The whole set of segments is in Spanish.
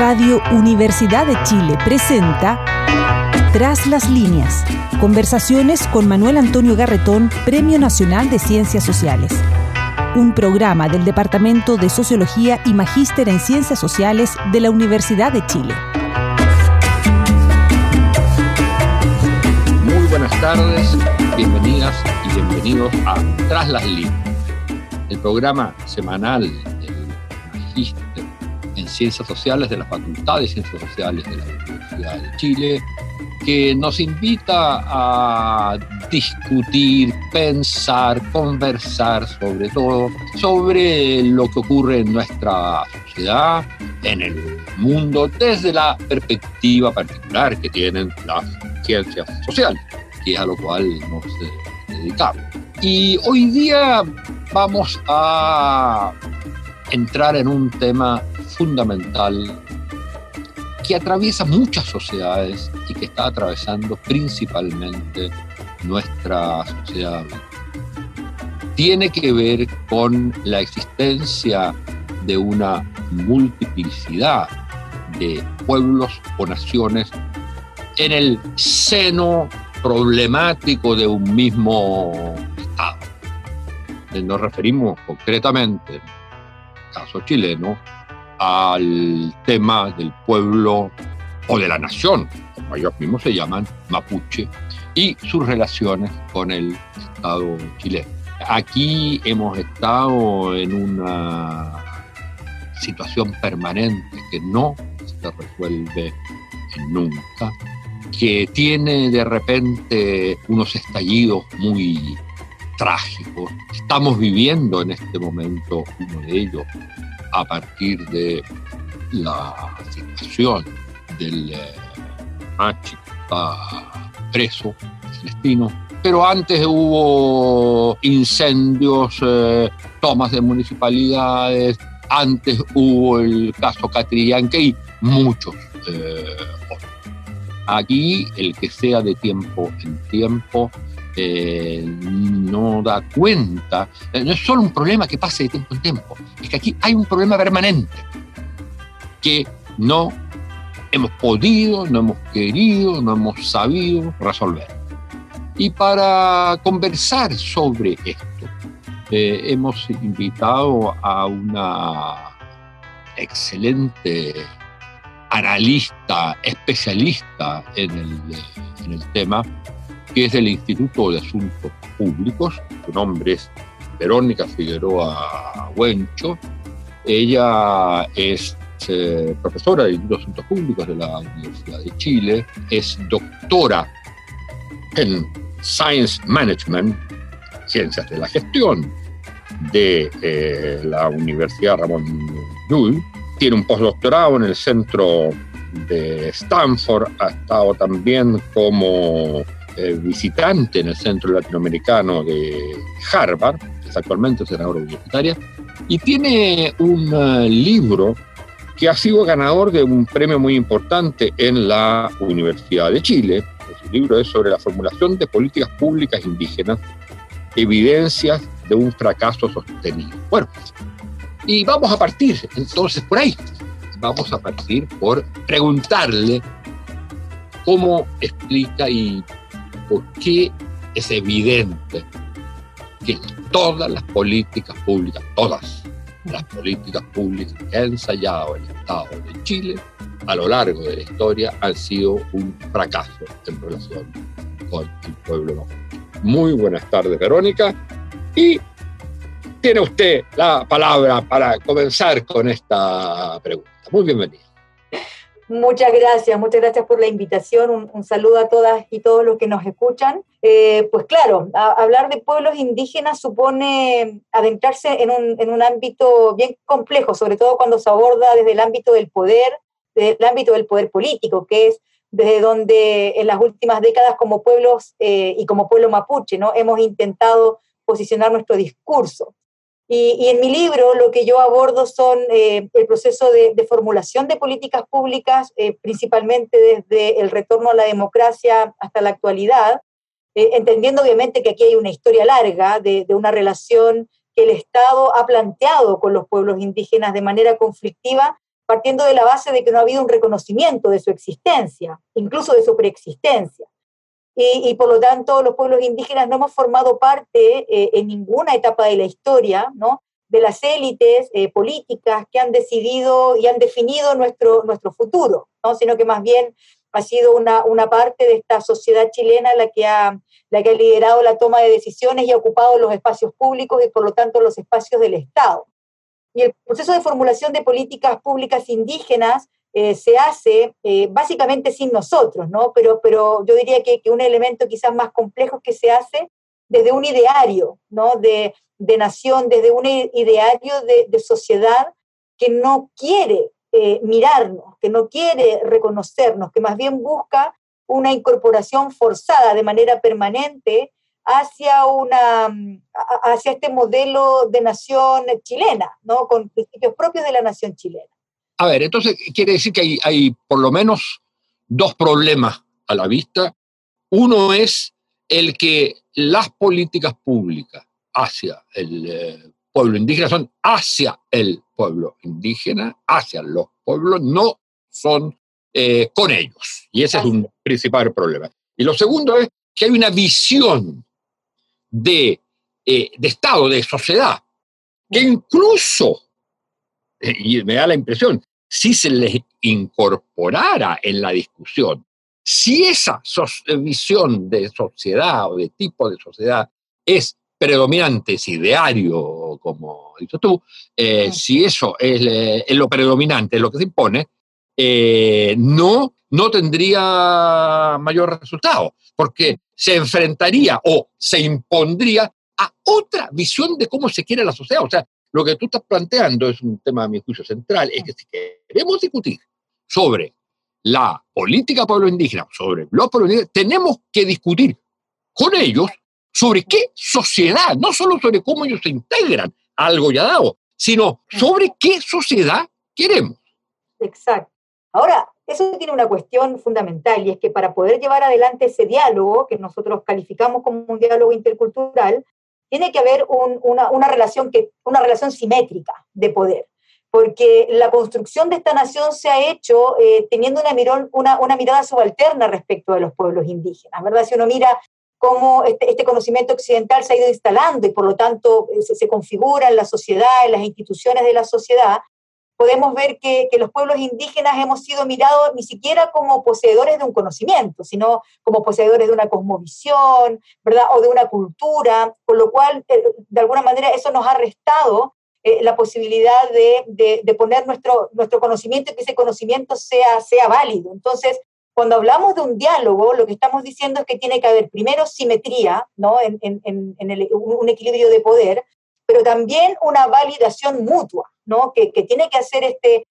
Radio Universidad de Chile presenta Tras las líneas. Conversaciones con Manuel Antonio Garretón, Premio Nacional de Ciencias Sociales. Un programa del Departamento de Sociología y Magíster en Ciencias Sociales de la Universidad de Chile. Muy buenas tardes, bienvenidas y bienvenidos a Tras las líneas, el programa semanal del Magíster en Ciencias Sociales de la Facultad de Ciencias Sociales de la Universidad de Chile, que nos invita a discutir, pensar, conversar sobre todo, sobre lo que ocurre en nuestra sociedad, en el mundo, desde la perspectiva particular que tienen las ciencias sociales, que es a lo cual nos dedicamos. Y hoy día vamos a entrar en un tema fundamental que atraviesa muchas sociedades y que está atravesando principalmente nuestra sociedad. Tiene que ver con la existencia de una multiplicidad de pueblos o naciones en el seno problemático de un mismo Estado. Nos referimos concretamente, en el caso chileno, al tema del pueblo o de la nación, como ellos mismos se llaman, mapuche, y sus relaciones con el Estado chileno. Aquí hemos estado en una situación permanente que no se resuelve nunca, que tiene de repente unos estallidos muy trágicos. Estamos viviendo en este momento uno de ellos, a partir de la situación del Machi que está preso, Celestino. Pero antes hubo incendios, tomas de municipalidades, antes hubo el caso Catrillanca y muchos otros. Aquí el que sea de tiempo en tiempo no da cuenta, no es solo un problema que pase de tiempo en tiempo, es que aquí hay un problema permanente que no hemos podido, no hemos querido, no hemos sabido resolver. Y para conversar sobre esto, hemos invitado a una excelente analista, especialista en el tema, que es del Instituto de Asuntos Públicos. Su nombre es Verónica Figueroa Huencho. Ella es profesora del Instituto de Asuntos Públicos de la Universidad de Chile, es doctora en Science Management, Ciencias de la Gestión, de la Universidad Ramón Llull. Tiene un postdoctorado en el centro de Stanford, ha estado también como visitante en el Centro Latinoamericano de Harvard, es actualmente senadora universitaria, y tiene un libro que ha sido ganador de un premio muy importante en la Universidad de Chile. El libro es sobre la formulación de políticas públicas indígenas, evidencias de un fracaso sostenido. Bueno, y vamos a partir entonces por ahí. Vamos a partir por preguntarle cómo explica y por qué es evidente que todas las políticas públicas que ha ensayado el Estado de Chile a lo largo de la historia han sido un fracaso en relación con el pueblo mapuche. Muy buenas tardes, Verónica, y tiene usted la palabra para comenzar con esta pregunta. Muy bienvenida. Muchas gracias por la invitación, un saludo a todas y todos los que nos escuchan. Pues claro, hablar de pueblos indígenas supone adentrarse en un ámbito bien complejo, sobre todo cuando se aborda desde el ámbito del poder político, que es desde donde en las últimas décadas como pueblos y como pueblo mapuche, ¿no?, hemos intentado posicionar nuestro discurso. Y en mi libro lo que yo abordo son el proceso de formulación de políticas públicas, principalmente desde el retorno a la democracia hasta la actualidad, entendiendo obviamente que aquí hay una historia larga de una relación que el Estado ha planteado con los pueblos indígenas de manera conflictiva partiendo de la base de que no ha habido un reconocimiento de su existencia, incluso de su preexistencia. Y por lo tanto los pueblos indígenas no hemos formado parte en ninguna etapa de la historia, ¿no?, de las élites políticas que han decidido y han definido nuestro futuro, ¿no?, sino que más bien ha sido una parte de esta sociedad chilena la que ha liderado la toma de decisiones y ha ocupado los espacios públicos y por lo tanto los espacios del Estado. Y el proceso de formulación de políticas públicas indígenas se hace básicamente sin nosotros, ¿no? Pero yo diría que un elemento quizás más complejo es que se hace desde un ideario, ¿no?, de nación, desde un ideario de sociedad que no quiere mirarnos, que no quiere reconocernos, que más bien busca una incorporación forzada de manera permanente hacia este modelo de nación chilena, ¿no?, con principios propios de la nación chilena. A ver, entonces quiere decir que hay por lo menos dos problemas a la vista. Uno es el que las políticas públicas hacia el pueblo indígena son hacia el pueblo indígena, hacia los pueblos, no son con ellos. Y ese es un principal problema. Y lo segundo es que hay una visión de Estado, de sociedad, que incluso, y me da la impresión, si se les incorporara en la discusión, si esa visión de sociedad o de tipo de sociedad es predominante, es ideario, como dices tú, si eso es lo predominante, es lo que se impone, no tendría mayor resultado, porque se enfrentaría o se impondría a otra visión de cómo se quiere la sociedad. O sea, lo que tú estás planteando es un tema, a mi juicio, central, es que si queremos discutir sobre la política pueblo indígena, sobre los pueblos indígenas, tenemos que discutir con ellos sobre qué sociedad, no solo sobre cómo ellos se integran a algo ya dado, sino sobre qué sociedad queremos. Exacto. Ahora, eso tiene una cuestión fundamental, y es que para poder llevar adelante ese diálogo, que nosotros calificamos como un diálogo intercultural, tiene que haber una relación simétrica de poder, porque la construcción de esta nación se ha hecho teniendo una mirada subalterna respecto de los pueblos indígenas, ¿verdad? Si uno mira cómo este conocimiento occidental se ha ido instalando y por lo tanto se configura en la sociedad, en las instituciones de la sociedad, podemos ver que los pueblos indígenas hemos sido mirados ni siquiera como poseedores de un conocimiento, sino como poseedores de una cosmovisión, ¿verdad?, o de una cultura, con lo cual, de alguna manera, eso nos ha restado la posibilidad de poner nuestro conocimiento y que ese conocimiento sea válido. Entonces, cuando hablamos de un diálogo, lo que estamos diciendo es que tiene que haber primero simetría, ¿no?, en un equilibrio de poder, pero también una validación mutua, ¿no?, que tiene que hacer este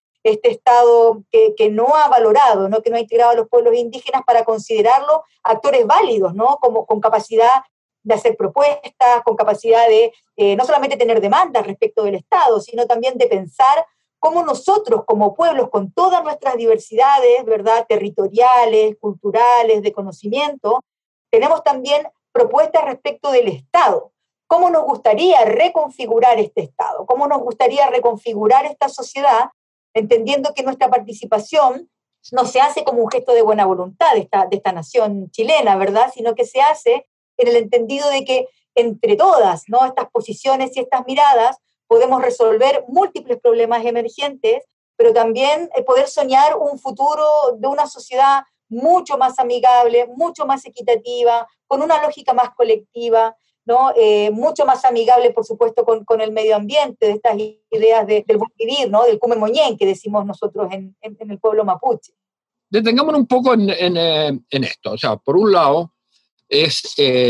Estado que no ha valorado, ¿no?, que no ha integrado a los pueblos indígenas para considerarlos actores válidos, ¿no?, como con capacidad de hacer propuestas, con capacidad de no solamente tener demandas respecto del Estado, sino también de pensar cómo nosotros como pueblos, con todas nuestras diversidades, ¿verdad?, territoriales, culturales, de conocimiento, tenemos también propuestas respecto del Estado. ¿Cómo nos gustaría reconfigurar este Estado? ¿Cómo nos gustaría reconfigurar esta sociedad, entendiendo que nuestra participación no se hace como un gesto de buena voluntad de esta nación chilena, ¿verdad?, sino que se hace en el entendido de que entre todas, ¿no?, estas posiciones y estas miradas podemos resolver múltiples problemas emergentes, pero también poder soñar un futuro de una sociedad mucho más amigable, mucho más equitativa, con una lógica más colectiva, ¿no?, mucho más amigable, por supuesto, con el medio ambiente, de estas ideas del buen vivir, ¿no?, del cume-moñén, que decimos nosotros en el pueblo mapuche. Detengámonos un poco en esto. O sea, por un lado, es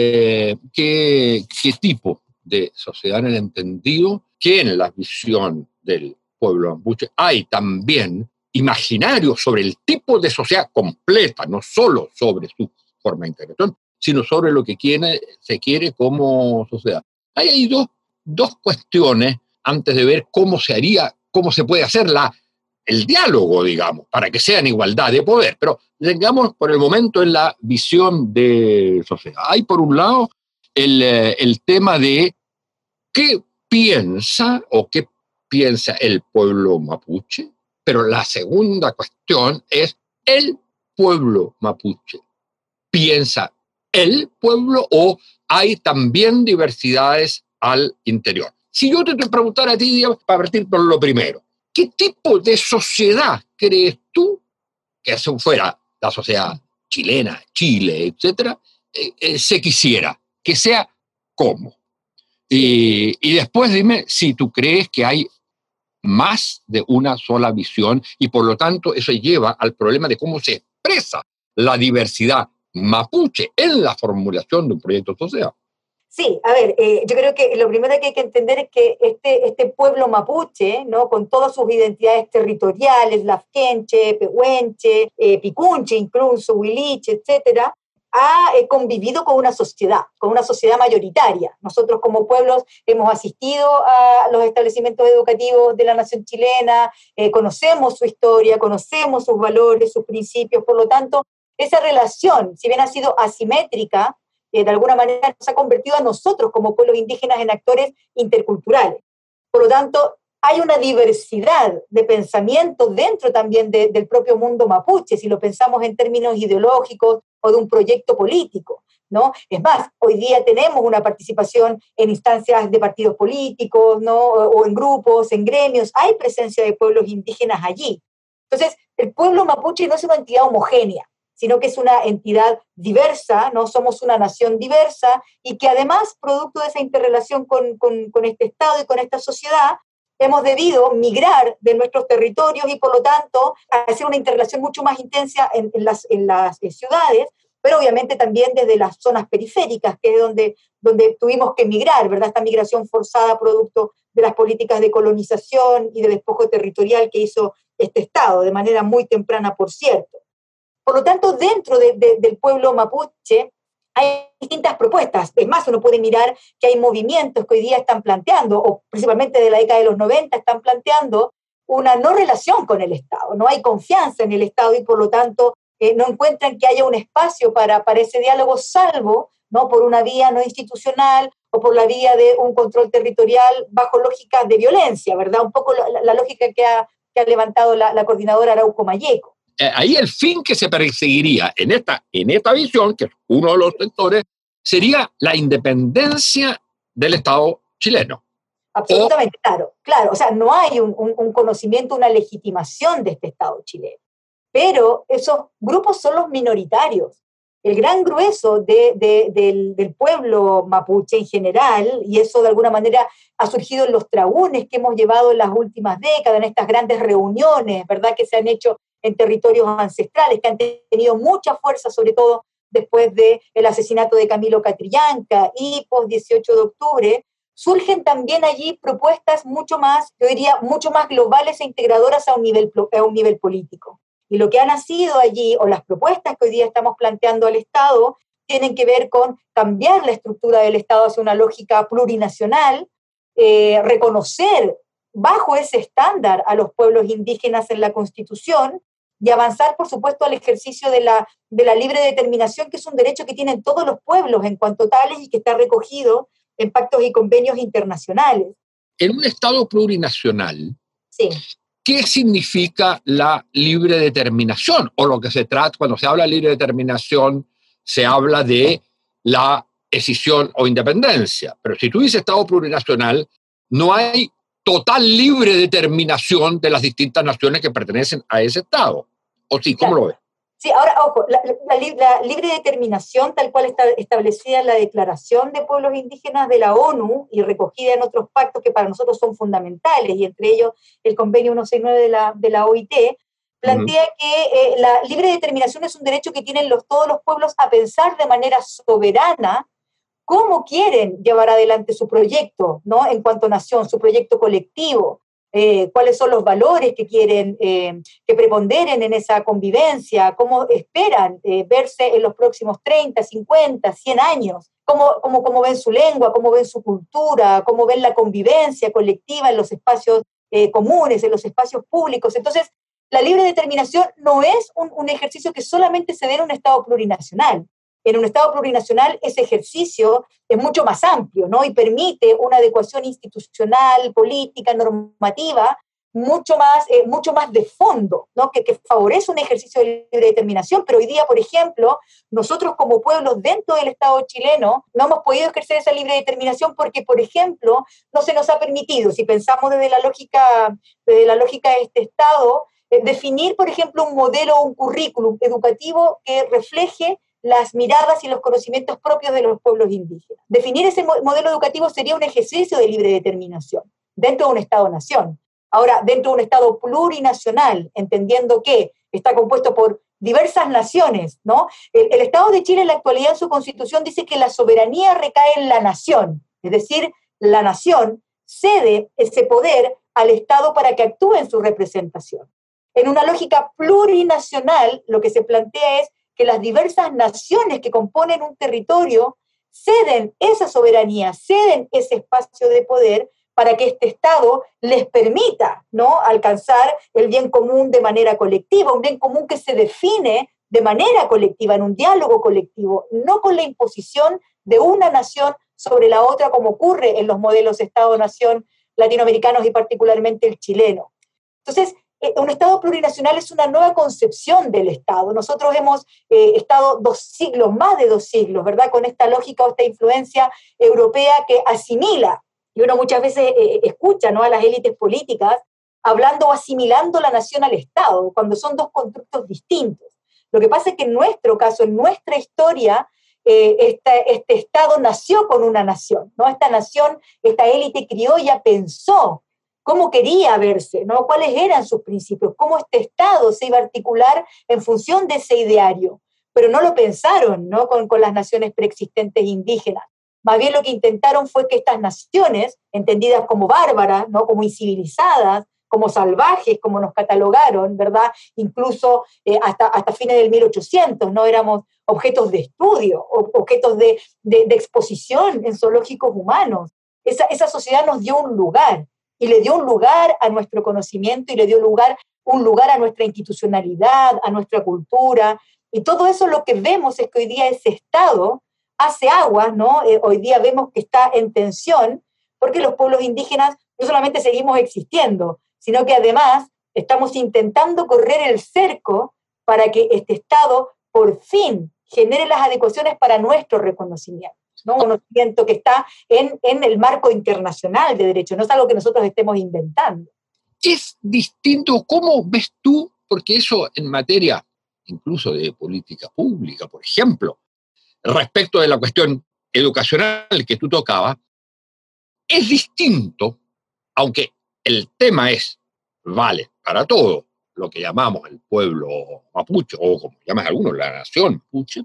qué tipo de sociedad, en el entendido que en la visión del pueblo mapuche hay también imaginario sobre el tipo de sociedad completa, no solo sobre su forma de integración, sino sobre lo que se quiere como sociedad. Ahí hay dos cuestiones antes de ver cómo se puede hacer el diálogo, digamos, para que sea en igualdad de poder. Pero tengamos por el momento en la visión de sociedad. Hay por un lado el tema de qué piensa el pueblo mapuche Pero la segunda cuestión es el pueblo mapuche. ¿Piensa el pueblo o hay también diversidades al interior? Si yo te preguntara a ti, digamos, para partir por lo primero, ¿qué tipo de sociedad crees tú que eso fuera la sociedad chilena, Chile, etcétera, se quisiera? Que sea cómo. Y después dime si tú crees que hay más de una sola visión y por lo tanto eso lleva al problema de cómo se expresa la diversidad mapuche en la formulación de un proyecto social. Sí, a ver, yo creo que lo primero que hay que entender es que este pueblo mapuche, ¿no? Con todas sus identidades territoriales, lafkenche, pehuenche, picunche incluso, huiliche, etcétera, ha convivido con una sociedad mayoritaria. Nosotros como pueblos hemos asistido a los establecimientos educativos de la nación chilena, conocemos su historia, conocemos sus valores, sus principios, por lo tanto, esa relación, si bien ha sido asimétrica, de alguna manera nos ha convertido a nosotros como pueblos indígenas en actores interculturales. Por lo tanto, hay una diversidad de pensamiento dentro también del propio mundo mapuche, si lo pensamos en términos ideológicos o de un proyecto político, ¿no? Es más, hoy día tenemos una participación en instancias de partidos políticos, ¿no? O en grupos, en gremios, hay presencia de pueblos indígenas allí. Entonces, el pueblo mapuche no es una entidad homogénea, sino que es una entidad diversa, ¿no? Somos una nación diversa y que además, producto de esa interrelación con este Estado y con esta sociedad, hemos debido migrar de nuestros territorios y por lo tanto hacer una interrelación mucho más intensa en las ciudades, pero obviamente también desde las zonas periféricas, que es donde tuvimos que migrar, ¿verdad? Esta migración forzada producto de las políticas de colonización y de despojo territorial que hizo este Estado, de manera muy temprana, por cierto. Por lo tanto, dentro del pueblo mapuche hay distintas propuestas. Es más, uno puede mirar que hay movimientos que hoy día están planteando, o principalmente de la década de los 90, están planteando una no relación con el Estado. No hay confianza en el Estado y por lo tanto no encuentran que haya un espacio para ese diálogo, salvo, ¿no?, por una vía no institucional o por la vía de un control territorial bajo lógicas de violencia, ¿verdad? Un poco la lógica que ha levantado la coordinadora Arauco Malleco. Ahí el fin que se perseguiría en esta visión, que es uno de los sectores, sería la independencia del Estado chileno. Absolutamente, claro. O sea, no hay un conocimiento, una legitimación de este Estado chileno. Pero esos grupos son los minoritarios. El gran grueso del pueblo mapuche en general, y eso de alguna manera ha surgido en los tragunes que hemos llevado en las últimas décadas, en estas grandes reuniones, ¿verdad?, que se han hecho en territorios ancestrales, que han tenido mucha fuerza, sobre todo después del asesinato de Camilo Catrillanca y post 18 de octubre, surgen también allí propuestas mucho más, yo diría, mucho más globales e integradoras a un nivel político. Y lo que ha nacido allí, o las propuestas que hoy día estamos planteando al Estado, tienen que ver con cambiar la estructura del Estado hacia una lógica plurinacional, reconocer bajo ese estándar a los pueblos indígenas en la Constitución y avanzar, por supuesto, al ejercicio de la libre determinación, que es un derecho que tienen todos los pueblos en cuanto tales y que está recogido en pactos y convenios internacionales. En un Estado plurinacional, sí, ¿qué significa la libre determinación? O lo que se trata, cuando se habla de libre determinación, se habla de la escisión o independencia. Pero si tú dices Estado plurinacional, no hay total libre determinación de las distintas naciones que pertenecen a ese Estado. ¿O sí? ¿Cómo lo ves? Sí, ahora, ojo, la libre determinación tal cual está establecida en la Declaración de Pueblos Indígenas de la ONU y recogida en otros pactos que para nosotros son fundamentales, y entre ellos el Convenio 169 de la OIT, plantea que la libre determinación es un derecho que tienen todos los pueblos a pensar de manera soberana cómo quieren llevar adelante su proyecto, ¿no?, en cuanto a nación, su proyecto colectivo. Cuáles son los valores que quieren que preponderen en esa convivencia, cómo esperan verse en los próximos 30, 50, 100 años, cómo ven su lengua, cómo ven su cultura, cómo ven la convivencia colectiva en los espacios comunes, en los espacios públicos. Entonces, la libre determinación no es un ejercicio que solamente se dé en un Estado plurinacional. En un Estado plurinacional ese ejercicio es mucho más amplio, ¿no?, y permite una adecuación institucional, política, normativa mucho más de fondo, ¿no? que favorece un ejercicio de libre determinación, pero hoy día, por ejemplo, nosotros como pueblos dentro del Estado chileno no hemos podido ejercer esa libre determinación porque, por ejemplo, no se nos ha permitido, si pensamos desde la lógica de este Estado, definir, por ejemplo, un modelo o un currículum educativo que refleje las miradas y los conocimientos propios de los pueblos indígenas. Definir ese modelo educativo sería un ejercicio de libre determinación dentro de un Estado-nación. Ahora, dentro de un Estado plurinacional, entendiendo que está compuesto por diversas naciones, ¿no? El Estado de Chile en la actualidad en su Constitución dice que la soberanía recae en la nación, es decir, la nación cede ese poder al Estado para que actúe en su representación. En una lógica plurinacional, lo que se plantea es que las diversas naciones que componen un territorio ceden esa soberanía, ceden ese espacio de poder para que este Estado les permita, ¿no?, alcanzar el bien común de manera colectiva, un bien común que se define de manera colectiva, en un diálogo colectivo, no con la imposición de una nación sobre la otra, como ocurre en los modelos Estado-nación latinoamericanos y particularmente el chileno. Entonces, un Estado plurinacional es una nueva concepción del Estado. Nosotros hemos estado más de 2 siglos, ¿verdad?, con esta lógica o esta influencia europea que asimila, y uno muchas veces escucha, ¿no?, a las élites políticas hablando o asimilando la nación al Estado, cuando son 2 constructos distintos. Lo que pasa es que en nuestro caso, en nuestra historia, este Estado nació con una nación, ¿no? Esta nación, esta élite criolla pensó cómo quería verse, ¿no?, cuáles eran sus principios, cómo este Estado se iba a articular en función de ese ideario, pero no lo pensaron, ¿no?, con las naciones preexistentes indígenas. Más bien lo que intentaron fue que estas naciones, entendidas como bárbaras, ¿no?, como incivilizadas, como salvajes, como nos catalogaron, ¿verdad? Incluso hasta fines del 1800, ¿no? Éramos objetos de estudio, objetos de exposición en zoológicos humanos. Esa sociedad nos dio un lugar, y le dio un lugar a nuestro conocimiento, y le dio un lugar a nuestra institucionalidad, a nuestra cultura, y todo eso lo que vemos es que hoy día ese Estado hace aguas, ¿no? Hoy día vemos que está en tensión, porque los pueblos indígenas no solamente seguimos existiendo, sino que además estamos intentando correr el cerco para que este Estado por fin genere las adecuaciones para nuestro reconocimiento, ¿no? Un conocimiento que está en el marco internacional de derecho, no es algo que nosotros estemos inventando. Es distinto, ¿cómo ves tú? Porque eso en materia incluso de política pública, por ejemplo, respecto de la cuestión educacional que tú tocabas, es distinto, aunque el tema vale para todo, lo que llamamos el pueblo mapuche, o como llaman algunos, la nación mapuche,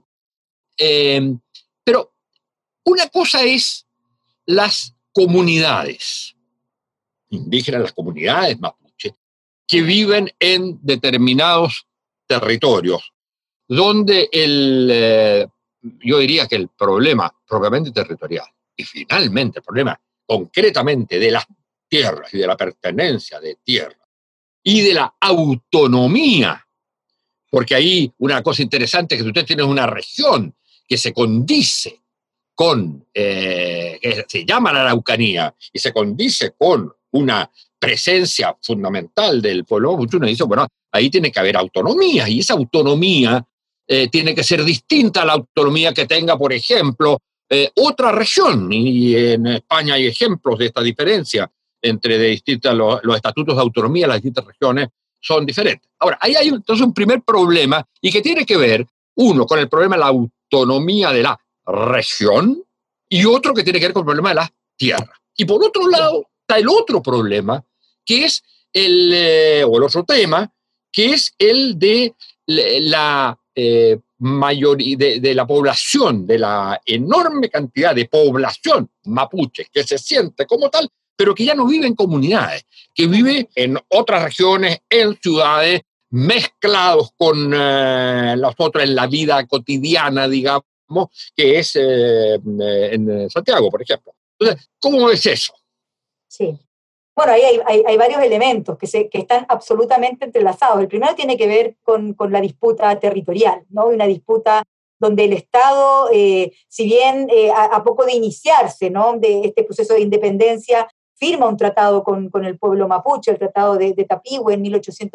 pero una cosa es las comunidades indígenas, las comunidades mapuche, que viven en determinados territorios, donde yo diría que el problema propiamente territorial, y finalmente el problema concretamente de las tierras y de la pertenencia de tierra y de la autonomía, porque ahí una cosa interesante es que si usted tiene una región que se condice con, que se llama la Araucanía y se condice con una presencia fundamental del pueblo mapuche, uno dice, bueno, ahí tiene que haber autonomía, y esa autonomía tiene que ser distinta a la autonomía que tenga, por ejemplo, otra región, y en España hay ejemplos de esta diferencia entre los estatutos de autonomía de las distintas regiones son diferentes. Ahora, ahí hay entonces un primer problema, y que tiene que ver, uno, con el problema de la autonomía de la región, y otro que tiene que ver con el problema de la tierra. Y por otro lado, está el otro problema, que es el otro tema, que es el de la mayoría de la población, de la enorme cantidad de población mapuche que se siente como tal, pero que ya no vive en comunidades, que vive en otras regiones, en ciudades, mezclados con los otros en la vida cotidiana, digamos, que es en Santiago, por ejemplo. Entonces, ¿cómo es eso? Sí. Bueno, ahí hay varios elementos que están absolutamente entrelazados. El primero tiene que ver con la disputa territorial, ¿no? Una disputa donde el Estado, si bien a poco de iniciarse, ¿no?, de este proceso de independencia, firma un tratado con el pueblo mapuche, el Tratado de Tapigüe en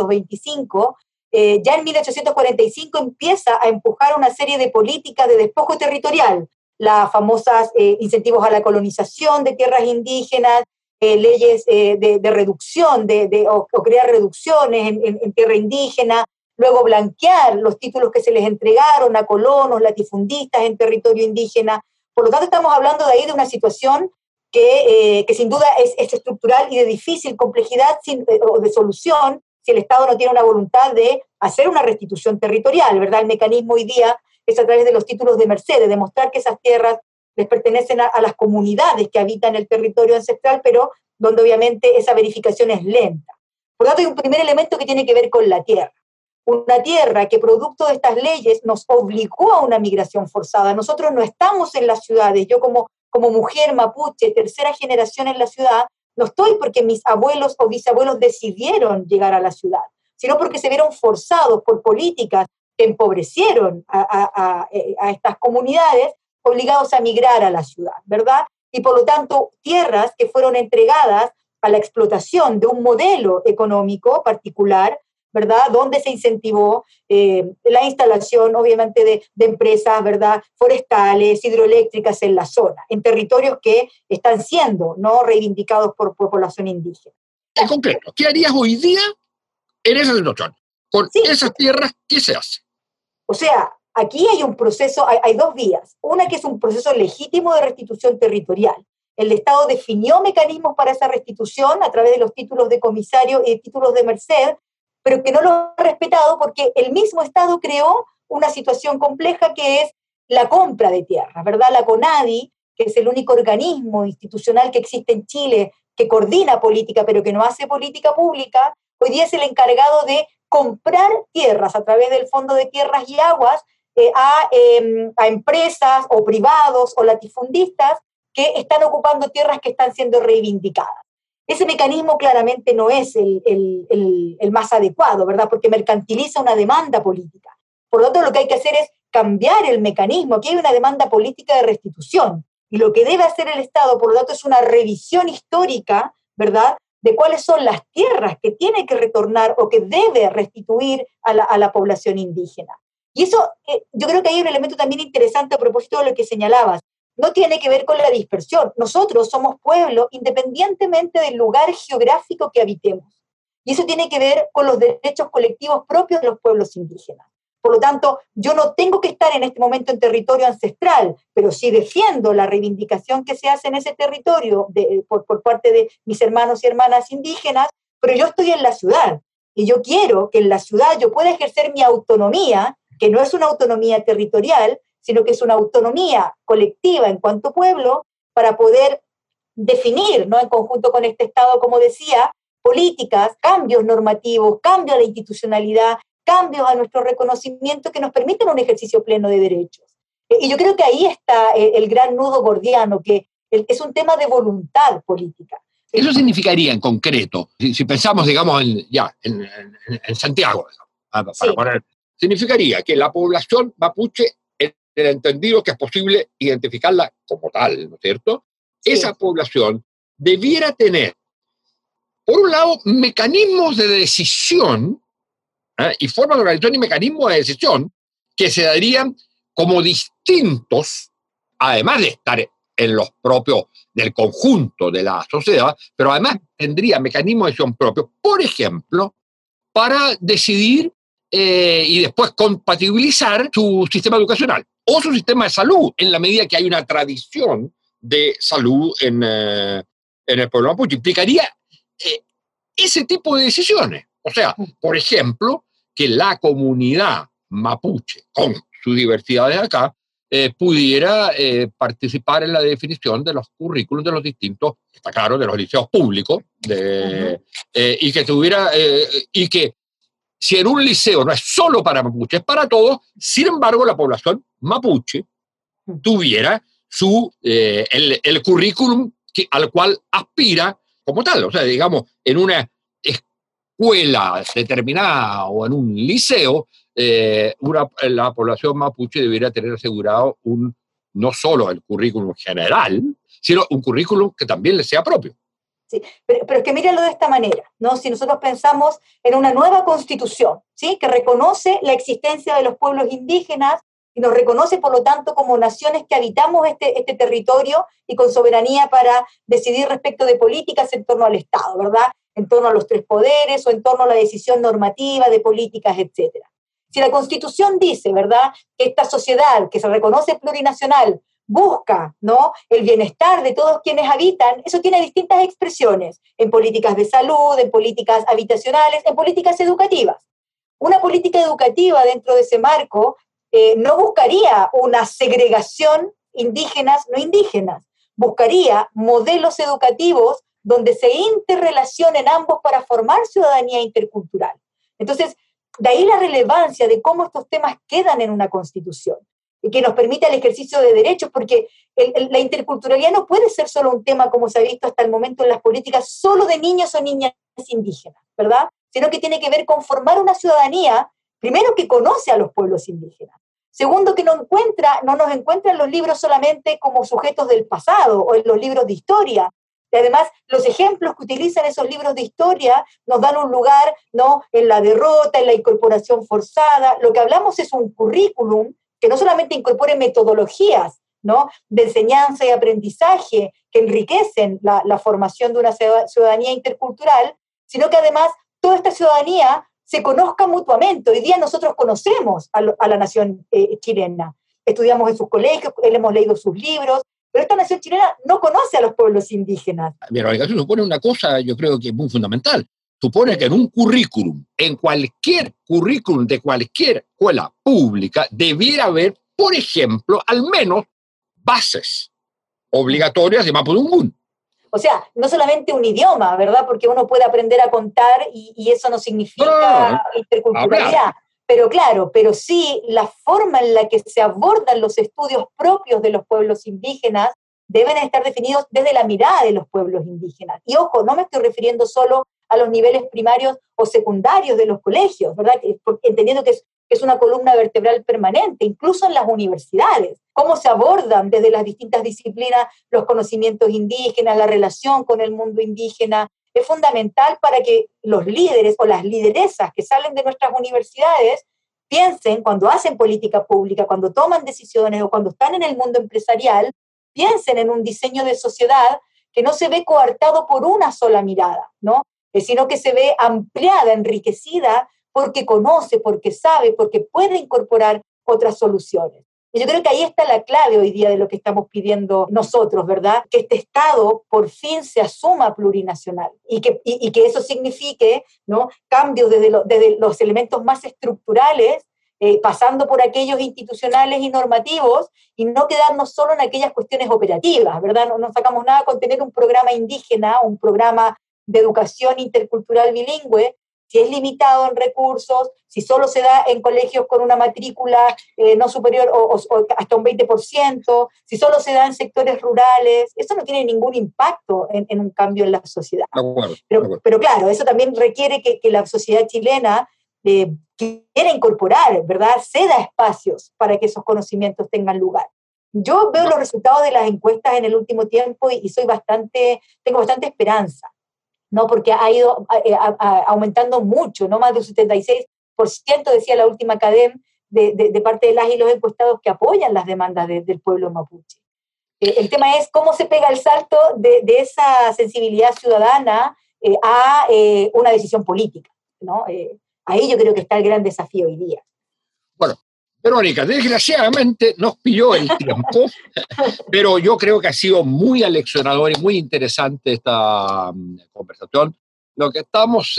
1825, ya en 1845 empieza a empujar una serie de políticas de despojo territorial, las famosas incentivos a la colonización de tierras indígenas, leyes de reducción o crear reducciones en tierra indígena, luego blanquear los títulos que se les entregaron a colonos, latifundistas en territorio indígena. Por lo tanto, estamos hablando de ahí de una situación que sin duda es estructural y de difícil complejidad o de solución si el Estado no tiene una voluntad de hacer una restitución territorial, ¿verdad? El mecanismo hoy día es a través de los títulos de merced, de demostrar que esas tierras les pertenecen a las comunidades que habitan el territorio ancestral, pero donde obviamente esa verificación es lenta. Por lo tanto, hay un primer elemento que tiene que ver con la tierra. Una tierra que producto de estas leyes nos obligó a una migración forzada. Nosotros no estamos en las ciudades. Yo como mujer mapuche, tercera generación en la ciudad, no estoy porque mis abuelos o bisabuelos decidieron llegar a la ciudad, sino porque se vieron forzados por políticas que empobrecieron a estas comunidades, obligados a migrar a la ciudad, ¿verdad? Y por lo tanto, tierras que fueron entregadas a la explotación de un modelo económico particular, ¿verdad? Donde se incentivó la instalación, obviamente, de empresas, ¿verdad? Forestales, hidroeléctricas en la zona, en territorios que están siendo no reivindicados por población indígena. En concreto, ¿qué harías hoy día en esa situación? Con esas tierras, ¿qué se hace? O sea, aquí hay un proceso, hay dos vías. Una que es un proceso legítimo de restitución territorial. El Estado definió mecanismos para esa restitución a través de los títulos de comisario y títulos de merced, pero que no lo ha respetado porque el mismo Estado creó una situación compleja que es la compra de tierras, ¿verdad? La CONADI, que es el único organismo institucional que existe en Chile que coordina política, pero que no hace política pública, hoy día es el encargado de comprar tierras a través del Fondo de Tierras y Aguas a empresas o privados o latifundistas que están ocupando tierras que están siendo reivindicadas. Ese mecanismo claramente no es el más adecuado, ¿verdad? Porque mercantiliza una demanda política. Por lo tanto, lo que hay que hacer es cambiar el mecanismo. Aquí hay una demanda política de restitución. Y lo que debe hacer el Estado, por lo tanto, es una revisión histórica, ¿verdad?, de cuáles son las tierras que tiene que retornar o que debe restituir a la población indígena. Y eso, yo creo que hay un elemento también interesante a propósito de lo que señalabas. No tiene que ver con la dispersión. Nosotros somos pueblo independientemente del lugar geográfico que habitemos. Y eso tiene que ver con los derechos colectivos propios de los pueblos indígenas. Por lo tanto, yo no tengo que estar en este momento en territorio ancestral, pero sí defiendo la reivindicación que se hace en ese territorio por parte de mis hermanos y hermanas indígenas, pero yo estoy en la ciudad y yo quiero que en la ciudad yo pueda ejercer mi autonomía, que no es una autonomía territorial, sino que es una autonomía colectiva en cuanto pueblo, para poder definir, ¿no?, en conjunto con este Estado, como decía, políticas, cambios normativos, cambios a la institucionalidad, cambios a nuestro reconocimiento que nos permiten un ejercicio pleno de derechos. Y yo creo que ahí está el gran nudo gordiano, que es un tema de voluntad política. Eso significaría en concreto, si pensamos, digamos, en Santiago, para poner, significaría que la población mapuche, en el entendido que es posible identificarla como tal, ¿no es cierto? Sí. Esa población debiera tener, por un lado, mecanismos de decisión, y formas de organización y mecanismos de decisión que se darían como distintos, además de estar en los propios del conjunto de la sociedad, pero además tendría mecanismos de decisión propios, por ejemplo, para decidir y después compatibilizar su sistema educacional o su sistema de salud, en la medida que hay una tradición de salud en el pueblo mapuche. Implicaría ese tipo de decisiones. O sea, por ejemplo, que la comunidad mapuche, con sus diversidades acá, pudiera participar en la definición de los currículos de los distintos, está claro, de los liceos públicos, y que tuviera, y que si en un liceo no es solo para mapuche, es para todos, sin embargo, la población mapuche tuviera el currículum al cual aspira como tal. O sea, digamos, en una escuela determinada o en un liceo, la población mapuche debería tener asegurado no solo el currículum general, sino un currículum que también le sea propio. ¿sí? Pero es que míralo de esta manera, ¿no? Si nosotros pensamos en una nueva constitución, ¿sí? Que reconoce la existencia de los pueblos indígenas y nos reconoce, por lo tanto, como naciones que habitamos este territorio y con soberanía para decidir respecto de políticas en torno al Estado, ¿verdad? En torno a los tres poderes o en torno a la decisión normativa de políticas, etcétera. Si la Constitución dice, ¿verdad?, que esta sociedad que se reconoce plurinacional busca, ¿no?, el bienestar de todos quienes habitan, eso tiene distintas expresiones, en políticas de salud, en políticas habitacionales, en políticas educativas. Una política educativa dentro de ese marco no buscaría una segregación indígenas no indígenas, buscaría modelos educativos donde se interrelacionen ambos para formar ciudadanía intercultural. Entonces, de ahí la relevancia de cómo estos temas quedan en una constitución y que nos permita el ejercicio de derechos, porque la interculturalidad no puede ser solo un tema, como se ha visto hasta el momento en las políticas, solo de niños o niñas indígenas, ¿verdad? Sino que tiene que ver con formar una ciudadanía, primero, que conoce a los pueblos indígenas, segundo, que no nos encuentra en los libros solamente como sujetos del pasado o en los libros de historia. Y además, los ejemplos que utilizan esos libros de historia nos dan un lugar, ¿no?, en la derrota, en la incorporación forzada. Lo que hablamos es un currículum que no solamente incorpore metodologías, ¿no?, de enseñanza y aprendizaje que enriquecen la formación de una ciudadanía intercultural, sino que además toda esta ciudadanía se conozca mutuamente. Hoy día nosotros conocemos a la nación chilena, estudiamos en sus colegios, hemos leído sus libros, pero esta nación chilena no conoce a los pueblos indígenas. Verónica, eso supone una cosa, yo creo que es muy fundamental. Supone que en un currículum, en cualquier currículum de cualquier escuela pública, debiera haber, por ejemplo, al menos bases obligatorias de Mapudungún. O sea, no solamente un idioma, ¿verdad? Porque uno puede aprender a contar y eso no significa interculturalidad. Pero claro, pero sí la forma en la que se abordan los estudios propios de los pueblos indígenas deben estar definidos desde la mirada de los pueblos indígenas. Y ojo, no me estoy refiriendo solo a los niveles primarios o secundarios de los colegios, ¿verdad? Entendiendo que es una columna vertebral permanente, incluso en las universidades. Cómo se abordan desde las distintas disciplinas los conocimientos indígenas, la relación con el mundo indígena, es fundamental para que los líderes o las lideresas que salen de nuestras universidades piensen, cuando hacen política pública, cuando toman decisiones o cuando están en el mundo empresarial, piensen en un diseño de sociedad que no se ve coartado por una sola mirada, ¿no?, sino que se ve ampliada, enriquecida, porque conoce, porque sabe, porque puede incorporar otras soluciones. Y yo creo que ahí está la clave hoy día de lo que estamos pidiendo nosotros, ¿verdad? Que este Estado por fin se asuma plurinacional y que eso signifique, ¿no?, cambios desde los elementos más estructurales, pasando por aquellos institucionales y normativos, y no quedarnos solo en aquellas cuestiones operativas, ¿verdad? No sacamos nada con tener un programa indígena, un programa de educación intercultural bilingüe, si es limitado en recursos, si solo se da en colegios con una matrícula no superior o hasta un 20%, si solo se da en sectores rurales, eso no tiene ningún impacto en un cambio en la sociedad. Pero claro, eso también requiere que la sociedad chilena quiera incorporar, ¿verdad?, ceda espacios para que esos conocimientos tengan lugar. Yo veo los resultados de las encuestas en el último tiempo y tengo bastante esperanza, ¿no?, porque ha ido aumentando mucho, ¿no?, más de un 76%, decía la última CADEM, de parte de las y los encuestados que apoyan las demandas del pueblo mapuche. El tema es cómo se pega el salto de esa sensibilidad ciudadana a una decisión política, ¿no? Ahí yo creo que está el gran desafío hoy día. Bueno, Verónica, desgraciadamente nos pilló el tiempo, pero yo creo que ha sido muy aleccionador y muy interesante esta conversación. Lo que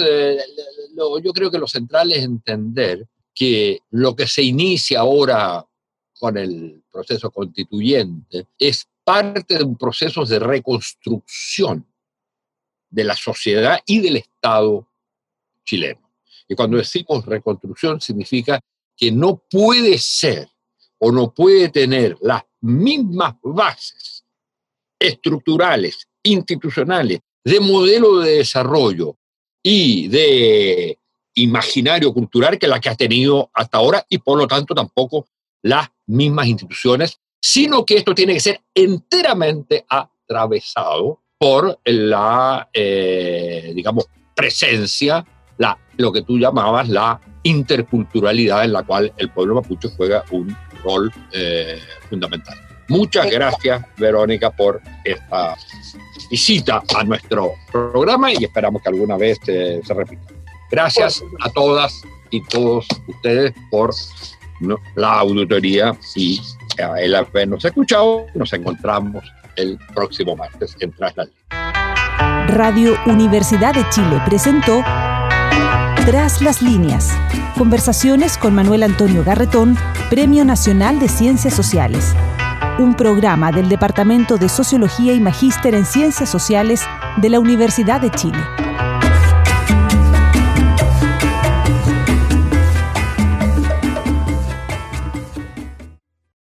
yo creo que lo central es entender que lo que se inicia ahora con el proceso constituyente es parte de un proceso de reconstrucción de la sociedad y del Estado chileno. Y cuando decimos reconstrucción significa que no puede ser o no puede tener las mismas bases estructurales, institucionales, de modelo de desarrollo y de imaginario cultural que la que ha tenido hasta ahora, y por lo tanto tampoco las mismas instituciones, sino que esto tiene que ser enteramente atravesado por la, digamos, presencia, lo que tú llamabas la interculturalidad, en la cual el pueblo mapuche juega un rol fundamental. Muchas gracias, Verónica, por esta visita a nuestro programa y esperamos que alguna vez se repita. Gracias a todas y todos ustedes por la auditoría y el habernos escuchado. Nos encontramos el próximo martes en Tras las Líneas. Radio Universidad de Chile presentó Tras las Líneas. Conversaciones con Manuel Antonio Garretón, Premio Nacional de Ciencias Sociales. Un programa del Departamento de Sociología y Magíster en Ciencias Sociales de la Universidad de Chile.